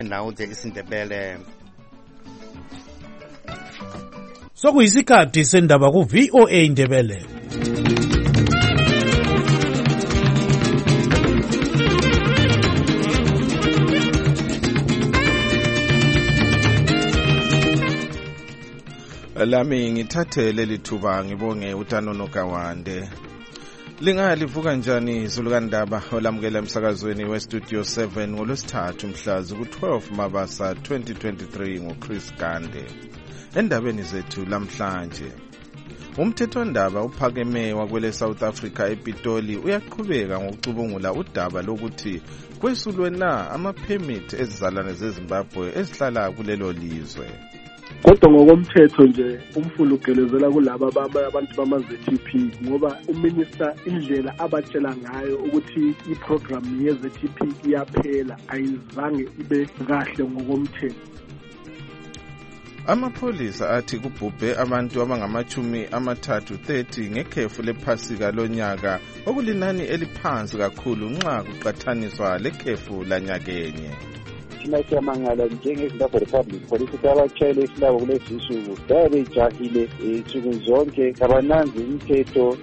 Now the isindebele. Sokuyisikhathi sendaba ku VOA Indebele. Lami ngithathe leli thuba ngibonge uTanono Kawande. Lingalivuka njani izulukandaba olamukela emsakazweni weStudio 7 ngolwesithathu mhlazi ku-12 Mabasa 2023 nguChris Gande. Endabeni zethu lamhlanje, umthethwandaba uphakeme wakwele South Africa ePitoli uyaqhubeka ngokucubungula udaba lokuthi kwesulwe na ama-permit ezizalwane zeZimbabwe ezihlala kulelo lizwe. Kodwa ngokomthetho nje umfulu ugelezela kulabo abantu bama-ZTP ngoba uminister indlela abatshela ngayo ukuthi iprogram ye-ZTP iyaphela ayizange ibe kahle ngokomthetho. Amapholisa athi kubhubhe abantu abangama-30 ngekhefu lephasika lonyaka okulinani eliphansi kakhulu nxa kuqathaniswa lekhefu lanyakenye. Thina siyamangala njengeZimbabwe Republic Police abashayela isilabo kulezi nsuku bebejahile insuku zonke abananzi imithetho.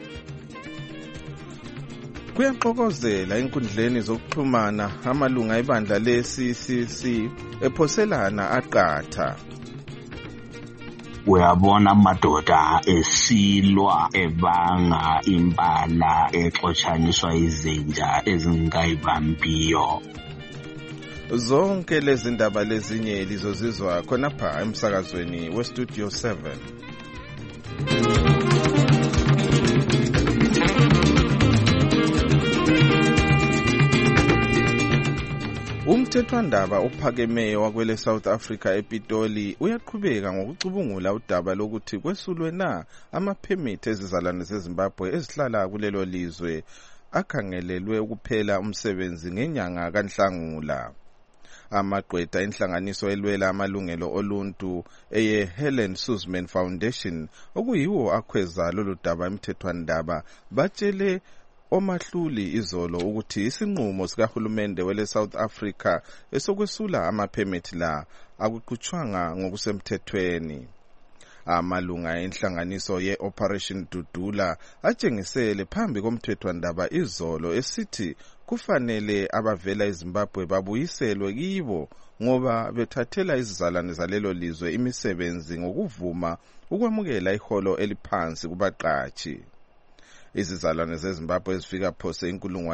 Kuyaxokozela enkundleni zokuxhumana amalunga ebandla le-CCC ephoselana aqatha. Uyabona amadoda esilwa ebanga impala exotshaniswa izinja ezingayibambiyo. Zonke lezi ndaba lezinye lizozizwa khonapha emsakazweni weStudio 7. Umthethwandaba uphakeme wakwele South Africa ePitoli uyaqhubeka ngokucubungula udaba lokuthi kwesulwe na ama-permit ezizalwane zeZimbabwe ezihlala kulelo lizwe akhangelelwe ukuphela umsebenzi ngenyanga kaNhlangula. Amagqwetha inhlanganiso elwela amalungelo oluntu eye Helen Suzman Foundation okuyiwo akhweza lolu daba emthethwandaba batshele omahluli izolo ukuthi isinqumo sikahulumende wele South Africa esokwesula ama-permit la akuqhutshwanga ngokusemthethweni. Amalunga enhlanganiso ye-Operation Dudula atshengisele phambi komthethwandaba izolo esithi kufanele abavela eZimbabwe babuyiselwe kibo ngoba bethathela izizalwane zalelo lizwe imisebenzi ngokuvuma ukwamukela iholo eliphansi kubaqatshi. Izizalwane zeZimbabwe ezifika phose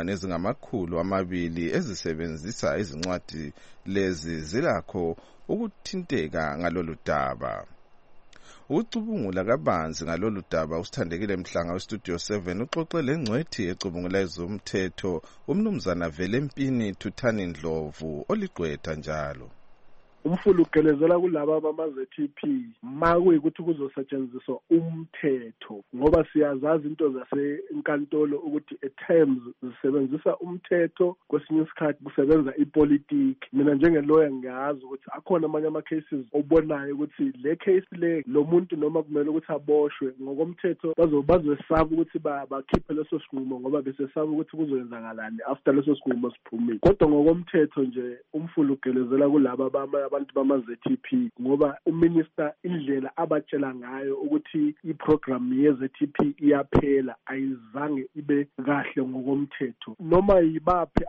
200,000 ezisebenzisa izincwadi lezi zilakho ukuthinteka ngalolu daba. Ucubungula kabanzi ngalolu daba usithandekile Mhlanga weStudio 7 uxoxe lengcwethi ecubungula ezomthetho umnumzana Velempini Thuthani Ndlovu oligqwetha njalo. Umfulu ugelezela kulabo bama-ZTP makuyikuthi kuzosetshenziswa umthetho ngoba siyazazi into zasenkantolo ukuthi at times zisebenzisa umthetho kwesinye isikhathi kusebenza ipolitiki. Mina njengeloya ngiyazi ukuthi akhona amanye ama-cases obonayo ukuthi le case le lo muntu noma kumele ukuthi aboshwe ngokomthetho bazosaba ukuthi bakhiphe leso sinqumo ngoba besesaba ukuthi kuzoyenzakalani after leso sinqumo siphumile. Kodwa ngokomthetho nje umfulu ugelezela kulabo abantu bama-ZTP ngoba uminister indlela abatshela ngayo ukuthi iprogram ye-ZTP iyaphela ayizange ibe kahle ngokomthetho. Noma yibaphi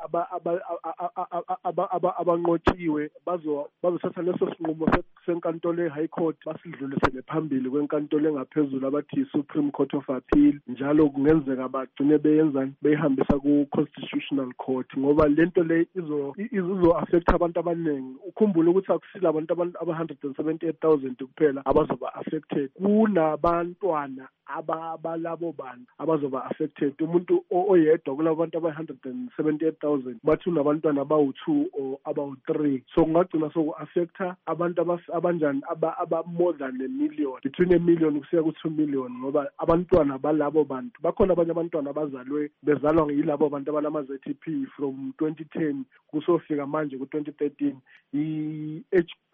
abanqotshiwe bazothatha leso sinqumo senkantolo ye-High Court basidlulisele phambili kwenkantolo engaphezulu abathi Supreme Court of Appeal, njalo kungenzeka bagcine beyihambisa ku-Constitutional Court ngoba lento le izo-affect abantu abaningi. Ukhumbule ukuthi akusila abantu aba-178,000 kuphela abazoba affected, kunabantwana abalabo bantu abazoba affected. Umuntu oyedwa kulabo bantu aba-178,000 bathi unabantwana abawu-2 or abawu-3, so kungagcina soku-affecta abantu abanjani aba-more than a million, between a million kusiya ku-2 million ngoba abantwana balabo bantu bakhona. Abanye abantwana bezalwa yilabo bantu abalama-ZTP from 2010 kusofika manje ku-2013. I-age group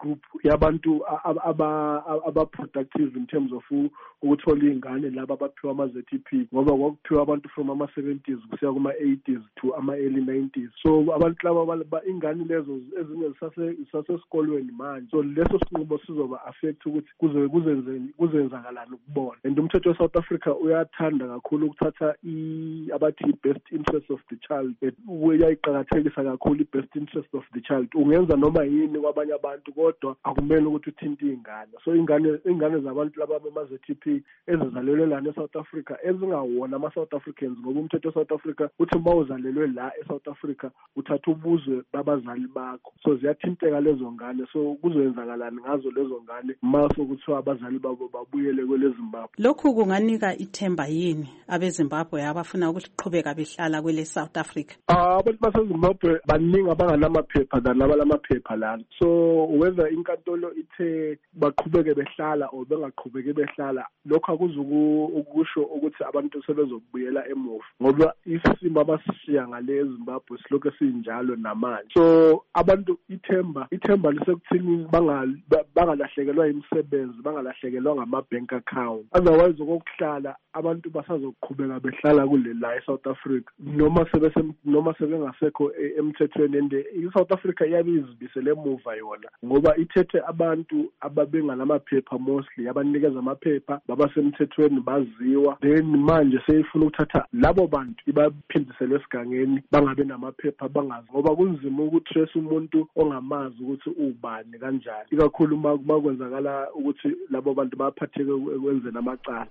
abantu aba-productive in terms of ukuthola iy'ngane laba abaphiwa ama-ZEP ngoba kwakuphiwa abantu from ama-70s kusiya kuma-80s to ama-early 90s. So abantu laba iy'ngane lezo ezinye zisasesikolweni manje, so leso sinqumo sizoba affect ukuthi kuzenzakalani ukubona. And umthetho we-South Africa uyathanda kakhulu ukuthatha abathi i-best interest of the child, uyayiqakathekisa kakhulu i-best interest of the child. Ungenza noma yini kwabanye abantu kodwa akumele ukuthi uthinte iy'ngane. So iy'ngane zabantu laba bama-ZEP ezizalelwe lana e-South Africa ezingawona ama-South Africans, ngoba umthetho we-South Africa uthi uma uzalelwe la e-South Africa uthatha ubuzwe babazali bakho, so ziyathinteka lezo ngane. So kuzoyenzakalani ngazo lezo ngane maso kuthiwa abazali babo babuyele kwele Zimbabwe? Lokhu kunganika ithemba yini abeZimbabwe abafuna ukuqhubeka behlala kwele South Africa? Abantu baseZimbabwe baningi abanganamaphepha than abalamaphepha lana. So whether inkantolo ithe baqhubeke behlala or bengaqhubeki behlala, lokho akuzukusho ukuthi abantu sebezobuyela emuva, ngoba isimo abasishiya ngale eZimbabwe silokhu sinjalo namanje. So abantu ithemba lisekuthini bangalahlekelwa imisebenzi, bangalahlekelwa ngama-bank account. Otherwise okokuhlala abantu basazoqhubeka behlala kule la eSouth Africa noma sebengasekho emthethweni. And iSouth Africa iyabe izibisele emuva yona ngoba ithethe abantu ababenganamaphepha, mostly abanikeza amaphepha babasemthethweni baziwa, then manje seyifuna ukuthatha labo bantu ibaphindisele esigangeni bangabe namaphepha bangazi, ngoba kunzima ukutrace umuntu ongamazi ukuthi ubani kanjani, ikakhulu uma kwenzakala ukuthi labo bantu baphatheke ekwenzeni amacala.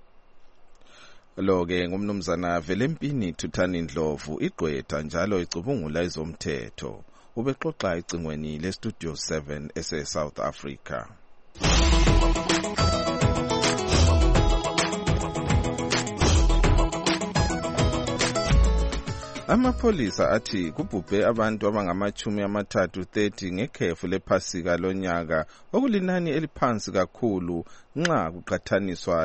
Lo-ke ngumnumzana Velempini Thuthani Ndlovu, igqwetha njalo icubungula izomthetho, ubexoxa ecingweni leStudio 7 ese-South Africa. Amapholisa athi kubhubhe abantu abangama-30 ngekhefu lephasika lonyaka, okulinani eliphansi kakhulu nxa kuqathaniswa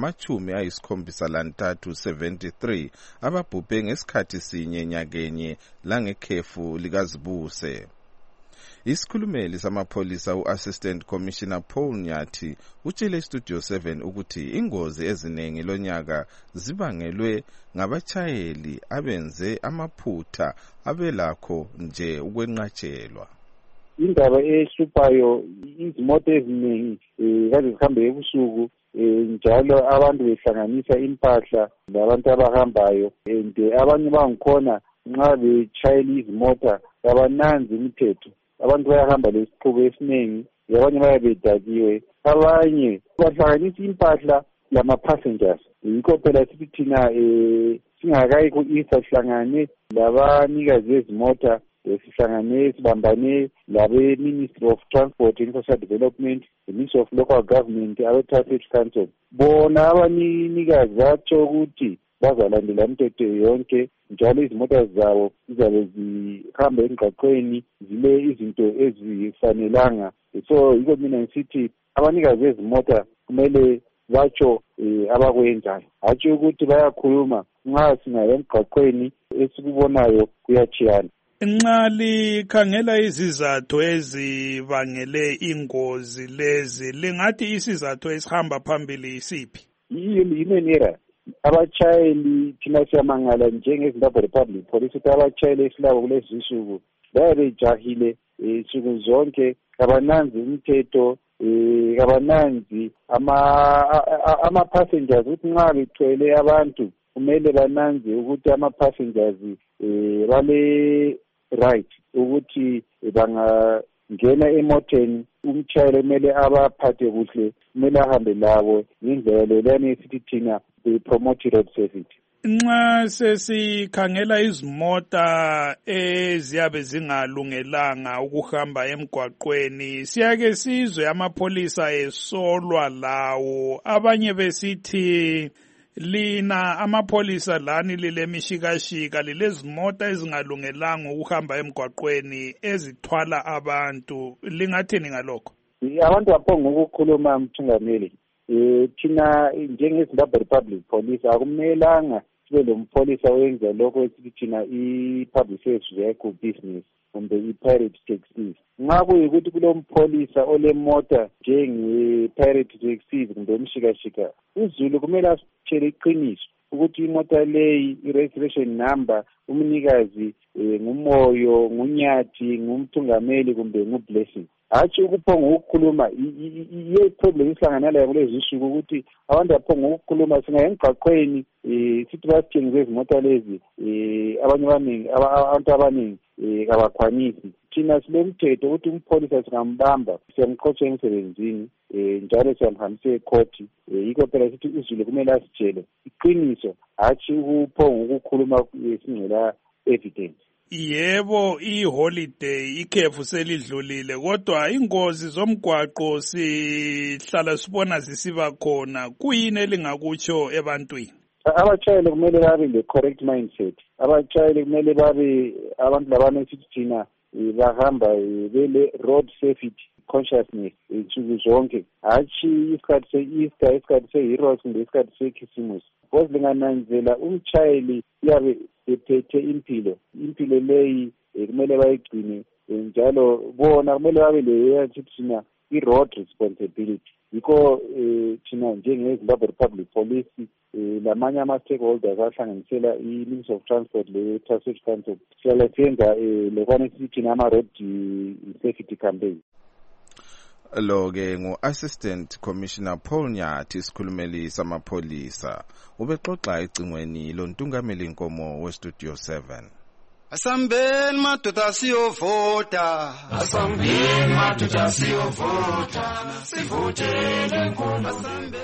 labangama-73 ababhubhe ngesikhathi sinye nyakenye langekhefu likazibuse. Isikhulumeli samapholisa u-Assistant Commissioner Paul Nyathi utshele iStudio 7 ukuthi ingozi eziningi lonyaka zibangelwe ngabachayeli abenze amaphutha abelakho nje ukwenqatshelwa. Indaba ehluphayo izimoto eziningi kade zihambe ebusuku, njalo abantu behlanganisa impahla labantu abahambayo, and abanye bangikhona nxa betshayela izimota abananzi imithetho. Abantu bayahamba lesiqhubu esiningi, abanye bayabedakiwe, abanye bahlanganisa impahla lama-passengers. Yikho phela sithi thina singakayi ku-Easter sihlangane labanikazi bezimota, sihlangane sibambane labe-Ministry of Transport and Social Development, the Ministry of Local Government, abe-Traffic Council. Bona abanikazi batsho ukuthi bazalandela imithetho yonke, njalo izimota zabo zizabe zihamba emgwaqweni zile izinto ezifanelanga. So yiko mina ngisithi abanikazi bezimota kumele batsho abakwenzayo, hatshi ukuthi bayakhuluma nxa singaya emgwaqweni esikubonayo kuyachiyana. Nxa likhangela izizathu ezibangele ingozi lezi, lingathi isizathu esihamba phambili isiphi? Yimeni abachayeli thina siyamangala njengeZimbabwe Republic Police ukuthi abachayeli esilabo kulezi nsuku bayabe bejahile insuku zonke, kabananzi umthetho, kabananzi ama-passengers ukuthi nxa bethwele abantu kumele bananze ukuthi ama-passengers bale right ukuthi bangangena emoteni, umchayeli kumele abaphathe kuhle, kumele ahambe labo ngendlela leyana esithi thina promote road safety. Nxa sesikhangela izimota eziyabe zingalungelanga ukuhamba emgwaqweni, siyake sizwe amapholisa esolwa lawo, abanye besithi lina amapholisa lani lilemishikashika lilezimota ezingalungelanga ukuhamba emgwaqweni ezithwala abantu, lingathini ngalokho? Abantu baphonga ukukhuluma mthungameli. Thina njengeZimbabwe Republic Police akumelanga sibe lo mpholisa oyenza lokho esithi thina i-public service vehicle business kumbe i-pirate taxis. Nxa kuyikuthi kulo mpholisa olemota njenge-pirate taxis kumbe umshikashika, uZulu kumele asitshele iqiniso ukuthi imota leyi i-registration number umnikazi nguMoyo, nguNyathi, ngumthungameli kumbe nguBlessing. Hatshi ukuphonga ukukhuluma iye problem isihlangana layo kulezi isuku ukuthi abantu baphonga ukukhuluma singaye emgaqweni sithi basithengise izimota lezi abantu abaningi kabakhwanisi. Thina silomthetho ukuthi umpholisa singambamba siyamqotsha emsebenzini njalo siyamhambisa ekhoti. Yikho phela sithi uZulu kumele asitshele iqiniso, hatshi ukuphonga ukukhuluma singela evidence. Yebo, iholiday ikhefu selidlulile, kodwa ingozi zomgwaqo sihlala sibona zisiba khona. Kuyini elingakutsho ebantwini? Abashayeli kumele babe le-correct mindset. Abashayeli kumele babe abantu labana esithi thina bahamba bele-road safety consciousness nsuku zonke, hatshi isikhathi se-Easter, isikhathi se-Heroes kumbe isikhathi se-Christmas. Because lingananzela umshayeli uyabe ephethe impilo leyi kumele bayigcine njalo bona kumele babe leyathi thina i-road responsibility. Yikho thina njenge-Zimbabwe Republic Police lamanye ama-stakeholders ahlanganisela i-Ministry of Transport le-Traffic Council sihlala siyenza lokwane sithi thina ama-road safety campaign. Lo-ke ngu-Assistant Commissioner Paul Nyathi, isikhulumeli samapholisa, ubexoxa ecingweni lontungameli inkomo weStudio 7. Asambeni madoda siyovota, asambeni madoda siyovota, sivotele inkomo.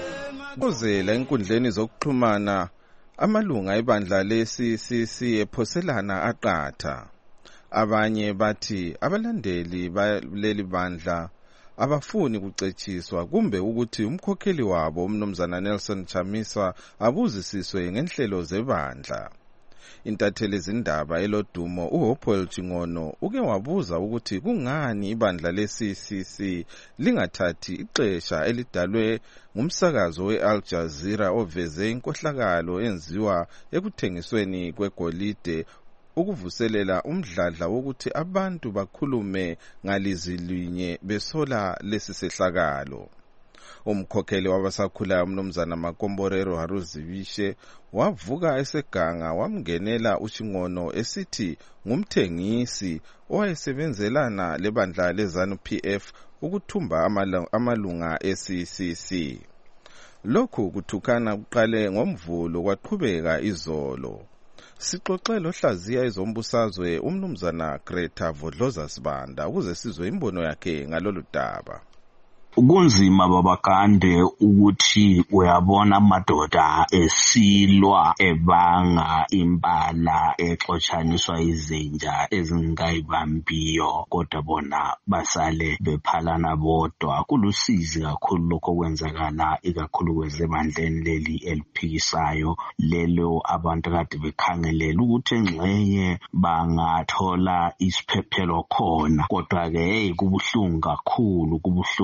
Kuzela enkundleni zokuxhumana amalunga ebandla le-CCC ephoselana aqatha. Abanye bathi abalandeli baleli bandla abafuni kucetshiswa kumbe ukuthi umkhokheli wabo umnumzana Nelson Chamisa abuzisiswe ngenhlelo zebandla. Intatheli izindaba elodumo uHopewell Chingono uke wabuza ukuthi kungani ibandla le-CCC lingathathi ixesha elidalwe ngumsakazo we-Al Jazeera oveze inkohlakalo enziwa ekuthengisweni kwegolide ukuvuselela umdladla wokuthi abantu bakhulume ngalizilwinye besola lesi sehlakalo. Umkhokheli wabasakhulayo umnumzana Makomborero Haruzibishe wavuka eseganga wamngenela uChingono esithi ngumthengisi owayesebenzelana lebandla leZANU-PF ukuthumba amalunga e-CCC. Lokhu kuthukana kuqale ngoMvulo kwaqhubeka izolo. Sixoxele ohlaziya ezombusazwe umnumzana Greta Vodloza Sibanda ukuze sizwe imbono yakhe ngalolu daba. Kunzima babakande ukuthi uyabona amadoda esilwa ebanga impala exotshaniswa izinja ezingayibambiyo kodwa bona basale bephalana bodwa. Kulusizi kakhulu lokho kwenzakala ikakhulu kwezebandleni leli eliphikisayo lelo abantu kade bekhangelela ukuthi engxenye bangathola isiphephelo khona, kodwa ke kubuhlungu kakhulu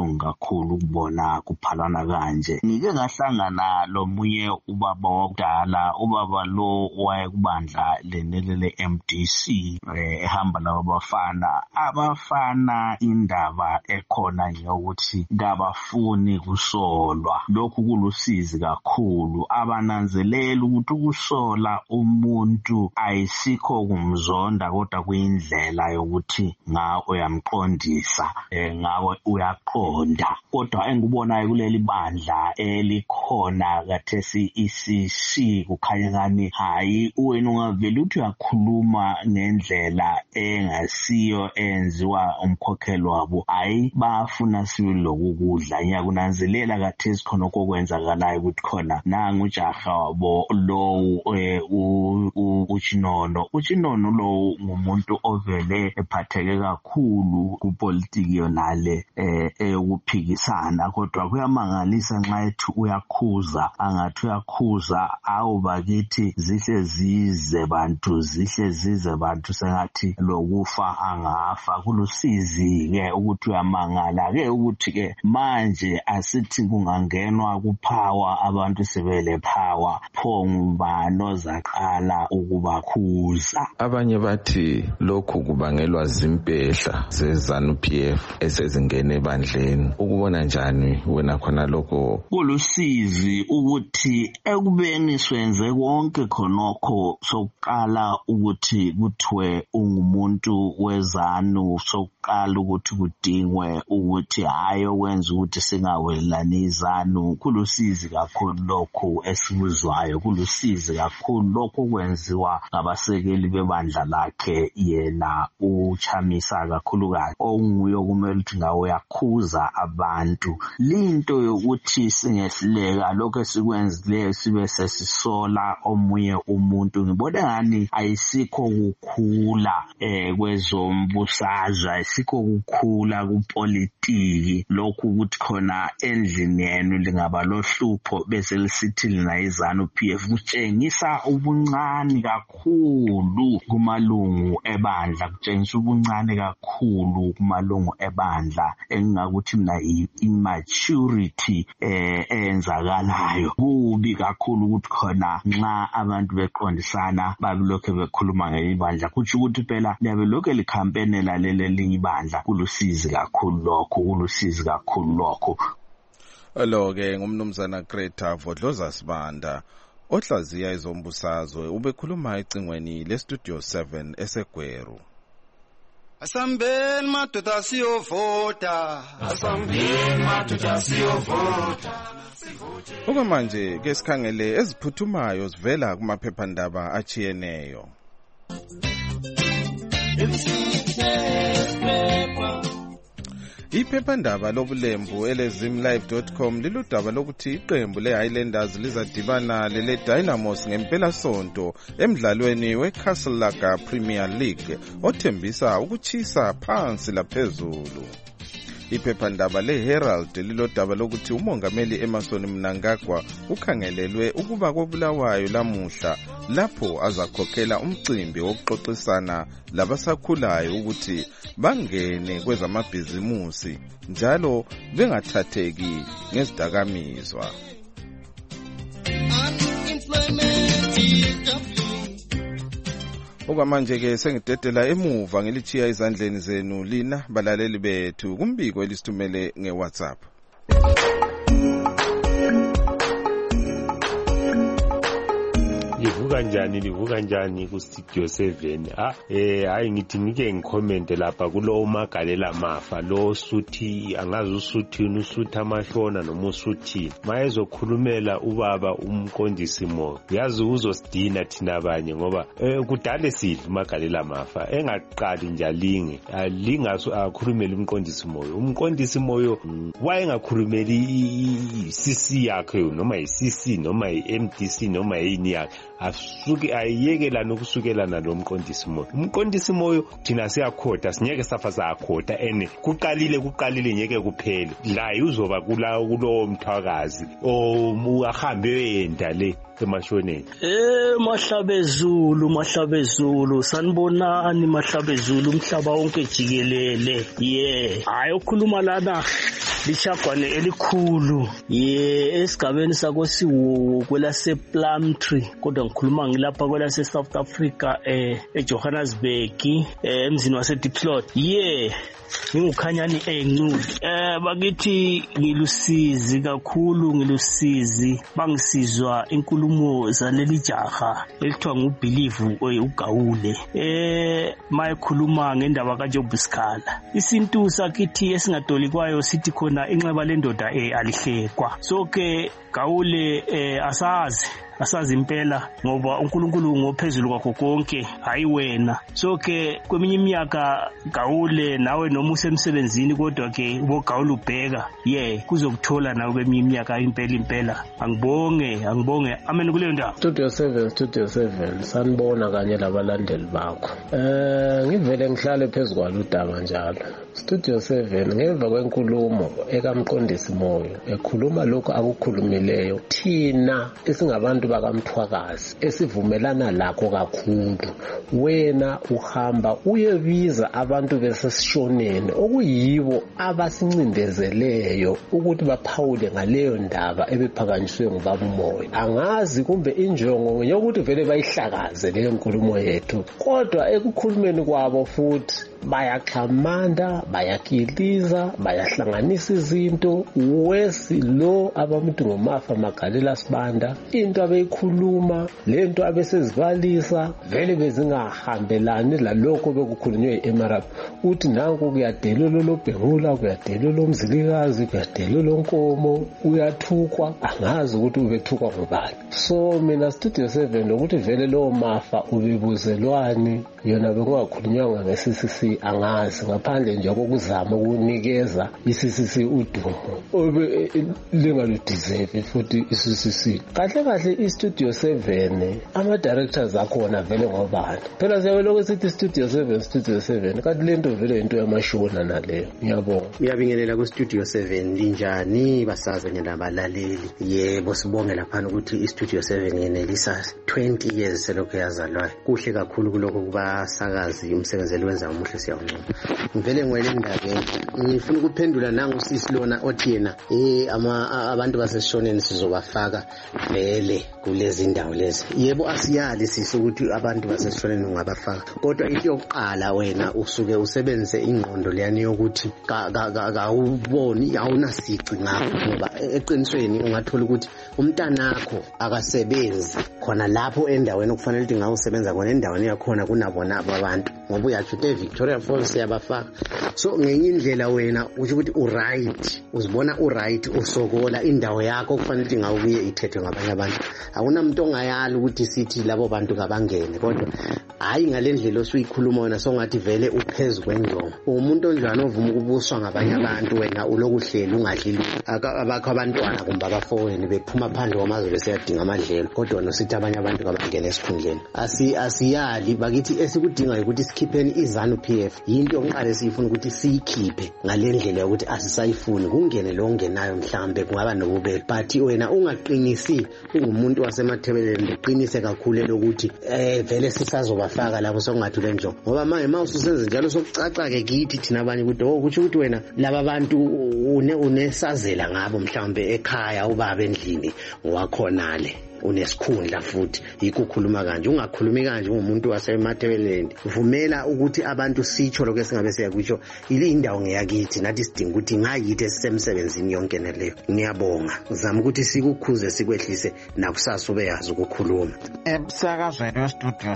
ukubona kuphalana kanje. Ngike ngahlangana lomunye ubaba wakudala, ubaba lo wayekubandla lenelele MDC ehamba labo abafana indaba ekhona nje ukuthi kabafuni kusolwa. Lokhu kulusizi kakhulu, abananzelela ukuthi ukusola umuntu ayisikho kumzonda kodwa kuyindlela yokuthi ngawe uyamqondisa, ngawe uyaqonda. Kodwa engikubonayo kuleli bandla elikhona kathesi ICC kukhanya ngani hayi wena ungavela uthi uyakhuluma ngendlela engasiyo enziwa umkhokheli wabo, hayi bafuna sibe lokudla. Ngiyakunanzelela kathesi khona okwenzakalayo ukuthi khona nangu ujaha wabo lo uChinono lo ngumuntu ovele ephatheke kakhulu kupolitiki yonale ukuphikisana, kodwa kuyamangalisa nxa ethi uyakhuza, angathi uyakhuza awu bakithi zihle zize bantu sengathi lokufa angafa. Kulusizi-ke ukuthi uyamangala-ke ukuthi-ke manje asithi kungangenwa kuphawa abantu sebele phawa pho ngubani ozaqala ukubakhuza. Abanye bathi lokhu kubangelwa zimpehla ze-ZANU-PF esezingene ebandleni. Ukubona njani wena khona lokho? Kulusizi ukuthi ekubeni swenze konke khonokho sokuqala ukuthi kuthiwe ungumuntu weZANU, sokuqala ukuthi kudingwe ukuthi hayi okwenza ukuthi singawelani iZANU. Kulusizi kakhulu lokhu esikuzwayo, kulusizi kakhulu lokhu kwenziwa ngabasekeli bebandla lakhe yena uChamisa kakhulukazi, onguye kumele ukuthi ngawe uyakhuza abantu. Linto yokuthi singehluleka lokho esikwenzileyo sibe sesisola omunye umuntu, ngibona ngani ayisikho kukhula kwezombusazwe, ayisikho kukhula kupolitiki lokhu ukuthi khona endlini yenu lingaba lohlupho bese lisithi lina iZANU-PF. Kutshengisa ubuncane kakhulu kumalungu ebandla, kutshengisa ubuncane kakhulu kumalungu ebandla, engingakuthi mina immaturity enzakalayo. Kubi kakhulu ukuthi khona nxa abantu beqondisana babilokhe bekhuluma ngebandla, kuthi ukuthi phela liyabe lokhe likhampenela lelinye ibandla. Kulusizi kakhulu lokho, kulusizi kakhulu lokho. Lo-ke ngumnumzana Greta Vodloza Sibanda ohlaziya izombusazwe, ubekhuluma ecingweni leStudio 7 eseGweru. Asambeni madoda siyovota, asambeni madoda siyovota. Okwamanje ke sikhangele eziphuthumayo zivela kumaphephandaba achiyeneyo. Iphephandaba lobulembu elezimlive.com liludaba lokuthi iqembu leHighlanders lizadibana lele Dynamos ngempela sonto emidlalweni weCastle Lager Premier League othembisa ukuchisa phansi laphezulu. Iphephandaba leHerald lilodaba lokuthi umongameli Emmerson Mnangagwa ukhangelelwe ukuba kobulawayo lamuhla lapho azakhokhela umcimbi wokuxoxisana labasakhulayo ukuthi bangene kwezamabhizimusi njalo bengathatheki ngezidakamizwa. Okwamanje ke sengidedela emuva ngilichiya izandleni zenu lina balaleli bethu kumbiko elisithumele ngeWhatsApp. Livuka njani ku Studio 7? Hayi ngithi ngike ngicommente lapha kulo Magalela Mafa lo suthi, angazi usuthini, usutha amashona noma usuthini. Mayezokhulumela ubaba umqondisi Moyo, yazi uzosidina thina abanye ngoba kudale sidla uMagalela Mafa engaqali njalinge alingaso akhulumela umqondisi Moyo. Umqondisi Moyo wayengakhulumeli iCC yakhe noma iCC noma iMDC noma yini yakhe, asuke ayekela nokusukelana lo mqondisi Moyo. Umqondisi Moyo thina siyakhotha, sinyeke safa sakhotha ene kuqalile nyeke kuphele la uzoba kulo mthwakazi ahambe yenda le emashoneni. Mahlabezulu sanibonani Mahlabezulu umhlaba wonke jikelele. Hayi okhuluma lana lichagwane elikhulu esigabeni sakosiwo kwelase Plumtree, kodwa ngikhuluma ngilapha kwelase South Africa eJohannesburg emzini wase Diepsloot. Ngingukhanyani Ncube. Bakithi ngilusizi kakhulu, ngilusizi bangisizwa inkulumo zaleli jaha elithiwa nguBelieve uGawule mayekhuluma ngendaba kaJob Sikhala. Isintu sakithi esingadolikwayo sithi khona inxeba lendoda alihlekwa. So ke Gawule asazi impela ngoba uNkulunkulu ngophezulu kwakho konke hayi wena. So ke kweminye iminyaka Gawule nawe noma usemsebenzini kodwa ke boGawule ubheka kuzokuthola nawe kweminye iminyaka impela. Angibonge amen kuleyo ndaba. Studio 7 sanibona kanye labalandeli bakho. Ngivele ngihlale phezulu kwaludaba njalo. Studio 7 ngemva kwenkulumo ekaMqondisi Moyo ekhuluma lokho akukhulumileyo thina esingabantu bakaMthwakazi esivumelana lakho kakhulu. Wena uhamba uyebiza abantu besesishoneni okuyibo abasincindezeleyo ukuthi baphawule ngaleyo ndaba ebephakanyiswe ngubaba uMoyo. Angazi kumbe injongo yokuthi vele bayihlakaze leyo nkulumo yethu, kodwa ekukhulumeni kwabo futhi bayaxhamanda, bayakiliza, bayahlanganisa izinto. Wesilo abamuntu ngomafa Magalela Sibanda into abeyikhuluma lento abesezibalisa vele bezingahambelani lalokho bekukhulunywe eMarab. Uthi nanku kuyadelelo lobhengula, kuyadelelo lomzilikazi, kuyadelelo nkomo, uyathukwa. Angazi ukuthi ubethukwa ngubani. So mina Studio 7 ukuthi vele lo mafa ubebuzelwani yona bengakhulunywanga ngeCCC angazi ngaphandle nje kokuzama ukunikeza iCCC udumo lingaludeserve futhi iCCC. Kahle iStudio 7 ama directors akhona vele ngobani. Phela siyabeloko sithi Studio 7 kanti lento vele into yamashona naleyo. Ngiyabonga. Ngiyabingelela ku Studio 7 linjani basazi nabalaleli. Yebo sibonge lapha ukuthi iStudio 7 yenelisa 20 years selokho yazalwa. Kuhle kakhulu kuloko kubasakazi umsebenzi wenza umuhle siyawuncoba. Ngivele ngwele indabeni. Ngifuna ukuphendula nangu sisi lona othi yena abantu baseshoneni sizobafaka vele kulezi ndawo lezi. Yebo asiyali sisi ukuthi abantu baseshoneni ungabafaka. Kodwa into yokuqala wena usuke usebenzise ingqondo leyani yokuthi awuboni awunasici ngakho ngoba eqinisweni ungathola ukuthi umntanakho akasebenzi khona lapho endaweni okufanele ukuthi ngawusebenza khona endaweni yakhona kunabona abantu ngoba uyachute Victoria Falls yabafaka. So ngenye indlela wena uthi ukuthi uright uzibona uright usokola indawo yakho kufanele ukuthi ngawubuye ithethwe ngabanye abantu. Akunamuntu ongayali ukuthi sithi labo bantu kabangene kodwa hayi ngalendlela osuyikhuluma wena songathi vele uphezulu kwenjongo. Umuntu onjani ovuma ukubuswa ngabanye abantu wena ulokuhlela ungadlili abakho abantwana kumbe abafowenu bephuma phandle kwamazwe besiyadinga amadlelo kodwa nosithi abanye abantu kabangene esikhundleni. Asiyali bakithi esikudinga ukuthi sikhipheni iZanu PF into yokuqala sifuna ukuthi siyikhiphe ngalendlela yokuthi asisayifuni kungene lo ongenayo mhlambe kungaba nobubele but wena ungaqinisi ungumuntu wasemathebeleni uqinise kakhulu lokuthi vele sisazobafaka lapho sokungathi lenjongo ngoba manje mawususenze njalo sokucaca ke kithi thina abanye ukuthi ukuthi ukuthi wena laba bantu unesazela ngabo mhlambe ekhaya ubaba endlini ngowakhonale unesikhundla futhi yikukhuluma kanje ungakhulumi kanje umuntu wasemathebeleni. Vumela ukuthi abantu sitsho lokho esingabe siyakusho ile indawo ngeyakithi nathi sidinga ukuthi ngayithi esisemsebenzini yonke neleyo. Ngiyabonga uzama ukuthi sikukhuze sikwehlise nakusasa ubeyazi ukukhuluma. Emsakazweni weStudio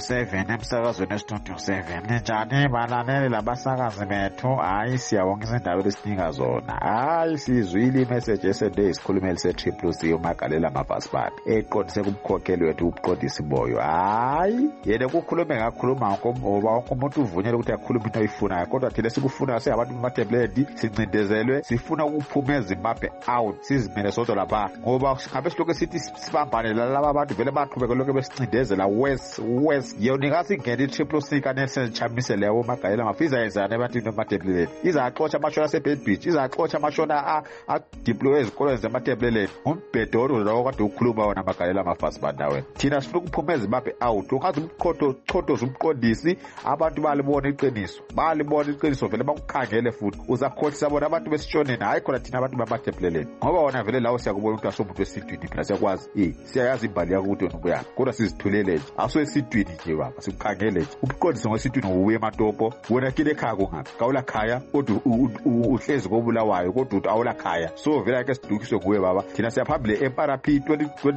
7 njani balaleli labasakazi bethu. Hayi siyabonga izindaba esinika zona. Hayi sizwile imessage yesterday sikhulumela se-CCC uMagalela Mafasibanda eqondise kumkhokheli wethu uMqondisi Moyo. Hayi yena kukhulume ngakhuluma ngoba wonke umuntu uvunyelwe ukuthi akhulume into ayifunayo kodwa thina sikufuna siyabantu bamathebuledi sincindezelwe sifuna ukuphuma eZimbabwe out sizimele sodwa lapha ngoba ngabe silokho sithi sibambane laba abantu vele baqhubeka lokho besincindezela west yona ngasingena iCCC kaNelson Chamisa leyo Magalela Mafiza yenzana ebantwini bamathebuledi izaxotsha amashona aseBed Beach izaxotsha amashona adeploy ezikolweni zamathebuledi umbhedoro lawo kade ukhuluma wona Magalela Mafasibanda wena thina sifuna ukuphuma eZimbabwe out ungazi umqothoza umqondisi abantu balibona iqiniso vele bakukhangele futhi uzakhohlisa bona abantu besishoneni hayi khona thina abantu bamathebuledi ngoba wona vele lawo siyakubona ukuthi asomuntu esintwini phela siyakwazi siyayazi imbali yakho ukuthi wena ubuyaphi kodwa sizithulele nje aso esintwini nje baba sikukhangele nje umqondisi ngosintwini ubuye eMatopo wena kile ekhaya kungaphi kawula khaya kodwa uhlezi kobulawayo kodwa awula khaya so vele ake sidukiswe kuwe baba thina siyaphambili eMPRP 23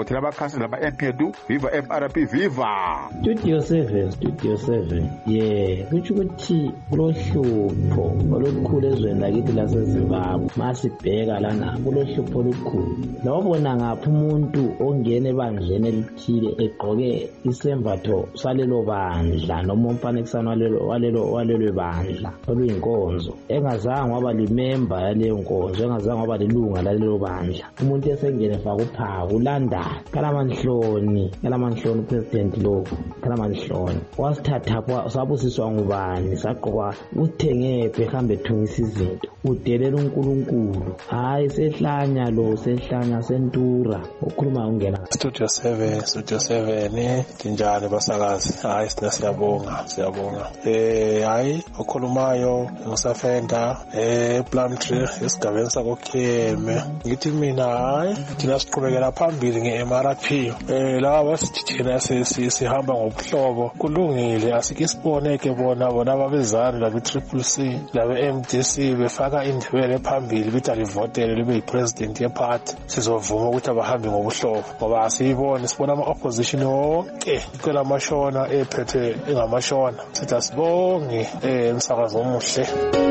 sivotela amakhansela ama-MP ethu, viva MRP, viva Studio 7 kutsho ukuthi kulohlupho olukhulu ezweni lakithi laseZimbabwe. Masibheka lana kulohlupho olukhulu. Lawubona ngapha umuntu ongena ebandleni elithile egqoke isembatho salelo bandla noma umfanekisano walelo bandla oluyinkonzo, engazange waba limemba yaleyo nkonzo, engazange waba lilunga lalelo bandla, umuntu esengene faka uphawu ulandala kalamanhloni upresident lo kalamanhloni wasithatha sabusiswa ngubani, sagqoka uthengephe ehambe ethungisa izinto, udelela uNkulunkulu, hayi sehlanya lo, sehlanya sentura, ukhuluma ungena Studio 7 tinjani basakazi? Hayi siyabonga. Hayi okhulumayo ngusafenda Plumtree esigabeni sakoKheme. Ngithi mina hayi thina siqhubekela phambili ngeMRP. Laba basithina sihamba ngobuhlobo kulungile, asike siboneke bona babezana labe CCC labe MDC befaka indebele phambili bithi alivotele libe yipresident yeparty. Sizovuma ukuthi abahambi ngobuhlobo ngoba asiyibone, sibona ama-opposition wonke kwela mashona ephethe engamashona. Sithi asibonge umsakazo omuhle.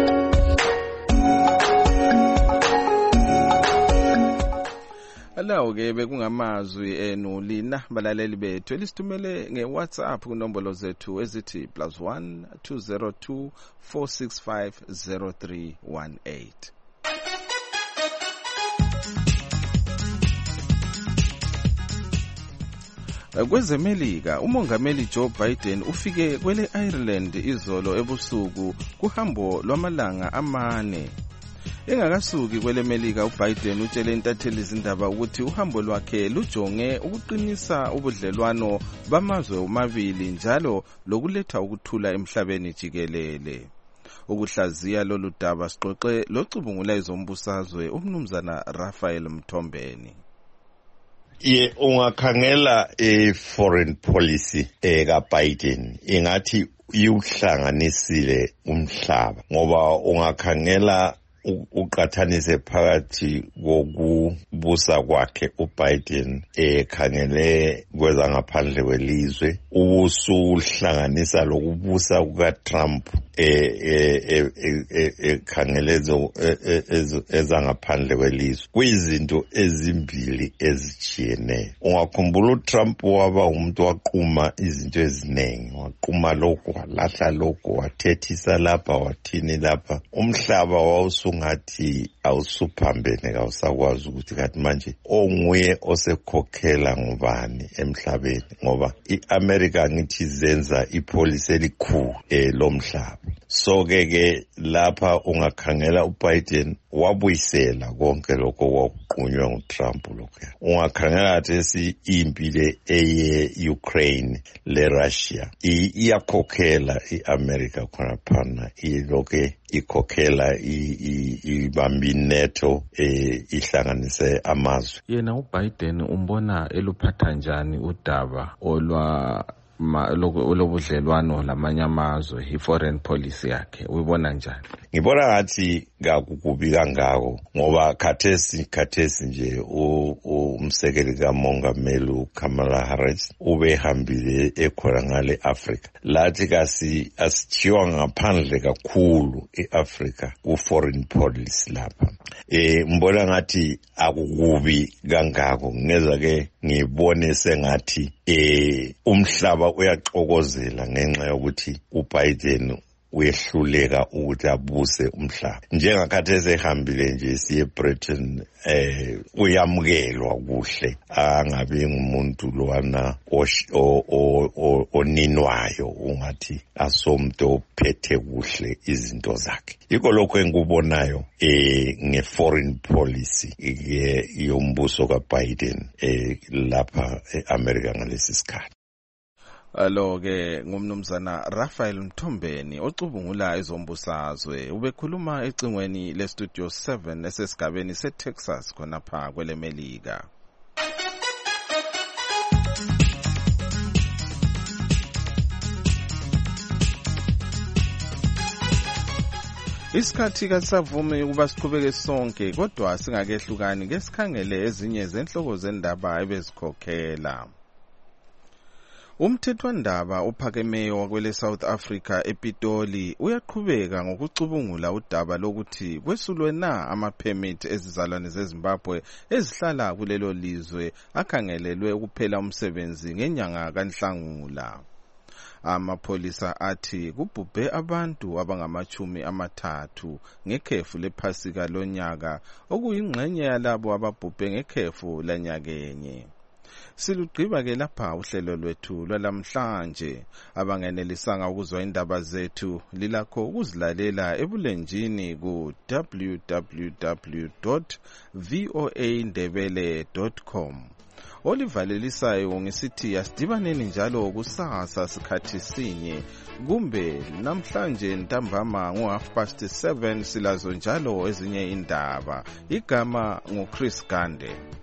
Alawo-ke bekungamazwi enu lina balaleli bethu elisithumele nge-WhatsApp kunombolo zethu ezithi +1 202 465 0318. Kwezemelika, umongameli Joe Biden ufike kwele Ireland izolo ebusuku kuhambo lwamalanga 4. Engakasuki kwele Melika, uBiden utshele intatheli izindaba ukuthi uhambo lwakhe lujonge ukuqinisa ubudlelwano bamazwe omabili njalo lokuletha ukuthula emhlabeni jikelele. Ukuhlaziya lolu daba sixoxe locubungula izombusazwe umnumzana Raphael Mthombeni. Ungakhangela foreign policy kaBiden ingathi iwuhlanganisile umhlaba, ngoba ungakhangela uqathanise phakathi kokubusa kwakhe uBiden ekhangele kwezangaphandle kwelizwe, ubusuhlanganisa lokubusa kukaTrump ekhangele ezangaphandle kwelizwe. Kuyizinto ezimbili ezijiyeneyo. Ungakhumbula uTrump waba umuntu waquma izinto eziningi, waquma lokho, walahla lokho, wathethisa lapha, wathini lapha. Umhlaba wawusungathi awusuphambene, awusakwazi ukuthi kathi manje onguye osekhokhela ngubani emhlabeni, ngoba iAmerica ngithi zenza ipolicy elikhulu lomhlaba. So ke lapha ungakhangela uBiden wabuyisela konke lokho kwakuqunywa nguTrump lokho. Ungakhangela athi impi le eye-Ukraine le-Russia iyakhokhela iAmerica khona phana, ilokho ikhokhela ibambi NATO ihlanganise amazwe. Yena uBiden umbona eluphatha njani udaba olobudlelwano lamanye amazwe, i-foreign policy yakhe uyibona njani? Ngibona ngathi kakukubi kangako, ngoba khathesi nje umsekeli kamongameli uKamala Harris ubehambile ekhona ngale Africa. Lathi asithiwa ngaphandle kakhulu eAfrica ku-foreign policy lapha. Mbona ngathi akukubi kangako, ngeza ke ngibone sengathi umhlaba uyaxokozela ngenxa yokuthi uBiden uyehluleka ukuthi abuse umhlaba. Njengakhathesi ehambile nje siye Britain, uyamukelwa kuhle, angabi ngumuntu lwana oninwayo, ungathi asomntu ophethe kuhle izinto zakhe. Yikho lokho engikubonayo nge-foreign policy yombuso kaBiden lapha eAmerica ngalesi sikhathi. Alo-ke ngumnumzana Raphael Mthombeni ocubungula izombusazwe, ubekhuluma ecingweni leStudio 7 esesigabeni seTexas khonapha kwele Melika. Isikhathi kasavumi ukuba siqhubeke sonke kodwa singakehlukani ke sikhangele ezinye zenhloko zendaba ebezikhokhela. Umthethwandaba ophakemeyo wakwele South Africa ePitoli uyaqhubeka ngokucubungula udaba lokuthi kwesulwe na ama-permit ezizalwane zeZimbabwe ezihlala kulelo lizwe akhangelelwe ukuphela umsebenzi ngenyanga kaNhlangula. Amapholisa athi kubhubhe abantu abangama-30 ngekhefu lephasika lonyaka okuyingxenye yalabo ababhubhe ngekhefu lanyakenye. Silugqiba ke lapha uhlelo lwethu lwalamhlanje. Abangenelisanga ukuzwa indaba zethu lilakho ukuzilalela ebulenjini ku www.voandebele.com. Olivalelisayo ngisithi asidibaneni njalo kusasa sikhathi sinye kumbe namhlanje ntambama ngo7:30 silazo njalo ezinye indaba. Igama nguChris Gande.